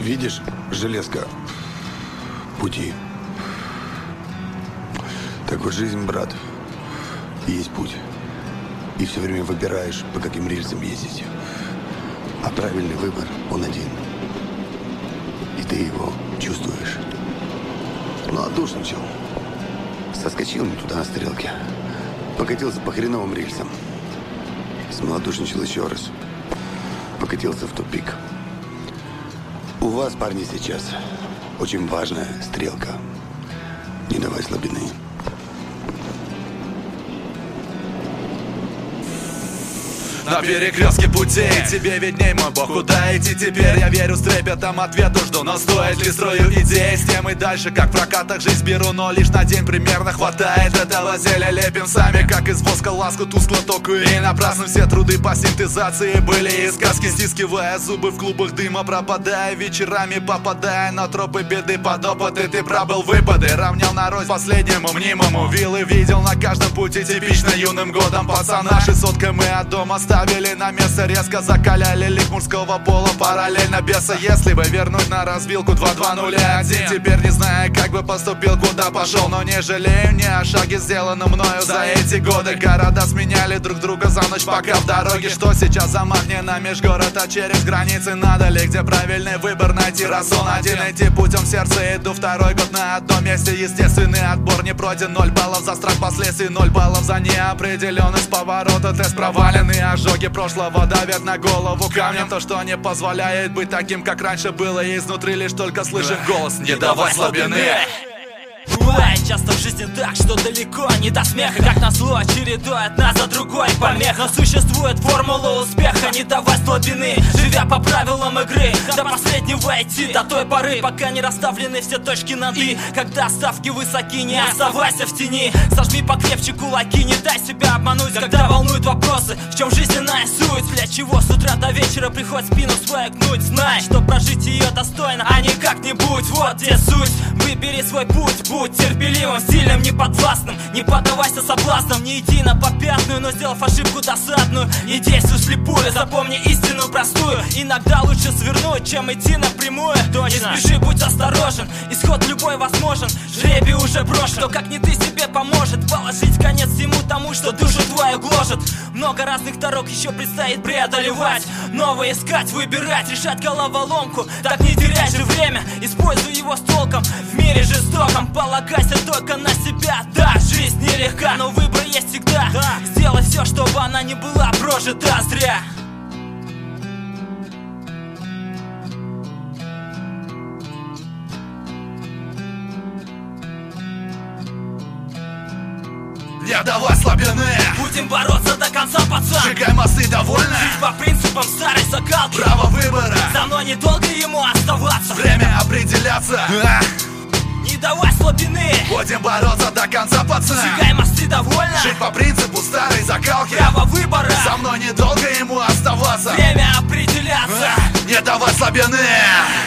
Видишь, железка пути. Так вот жизнь, брат, есть путь. И все время выбираешь, по каким рельсам ездить. А правильный выбор, он один. И ты его чувствуешь. Ну, отдушничал. Соскочил не туда на стрелке. Покатился по хреновым рельсам. Смолодушничал еще раз. Покатился в тупик. У вас, парни, сейчас очень важная стрелка. Не давай слабины. На перекрестке путей тебе видней, мой бог, куда идти теперь? Я верю с трепетом, ответу жду, но стоит ли строю идей? С тем и дальше, как в прокатах жизнь беру, но лишь на день примерно хватает этого зелья. Лепим сами, как из воска ласку тускло току. И напрасно все труды по синтезации были из сказки. Стискивая зубы в клубах дыма, пропадая вечерами, попадая на тропы беды под опыты. Ты пробыл выпады, равнял народ последнему мнимому. Виллы видел на каждом пути, типично юным годом пацана. 600 км от дома ставили на место, резко закаляли лик мужского пола параллельно беса. Если бы вернуть на развилку 2-2-0-1, теперь не знаю, как бы поступил, куда пошел, но не жалею ни о шаге, сделанном мною за эти годы. Города сменяли друг друга за ночь, пока в дороге. Что сейчас замахни на межгород, а через границы надо ли, где правильный выбор найти? Разон один, идти путем сердца, иду второй год на одном месте. Естественный отбор не пройден, 0 баллов за страх последствий, 0 баллов за неопределенность поворота. Тест проваленный, ожоги прошлого давят на голову камнем. То, что не позволяет быть таким, как раньше было, и изнутри лишь только слышим голос: не давай слабины. Бывает часто в жизни так, что далеко не до смеха. Как назло чередует нас за другой помех. Но существует формула успеха: не давай слабины, живя по правилам игры. До последнего идти, до той поры, пока не расставлены все точки над «и». Когда ставки высоки, не оставайся в тени. Сожми покрепче кулаки, не дай себя обмануть, когда волнуют вопросы: в чем жизненная суть? Для чего с утра до вечера приходит спину свою гнуть? Знай, что прожить ее достойно, а не как-нибудь. Вот где суть, выбери свой путь. Будь терпеливым, сильным, неподвластным. Не поддавайся соблазнам, не иди на попятную, но сделав ошибку досадную, не действуй слепую. Запомни истину простую: иногда лучше свернуть, чем идти напрямую. Точно. Не спеши, будь осторожен, исход любой возможен. Жребий уже брошен, кто как не ты себе поможет положить конец всему тому, что душу твою гложет. Много разных дорог еще предстоит преодолевать, новые искать, выбирать, решать головоломку. Так не теряй же время, используй его с толком. В мире жестоком полагайся только на себя. Да, жизнь нелегка, но выбор есть всегда. Сделай все, чтобы она не была прожита зря. Не давай слабины, будем бороться до конца, пацан. сжигай мосты, довольны? Жить по принципам старой закалки. Право выбора, за мной недолго ему оставаться. время определяться. Не давай слабины, будем бороться до конца, пацан. сжигай мосты, довольно? Жить по принципу старой закалки. Право выбора, со мной недолго ему оставаться. время определяться. Не давай слабины.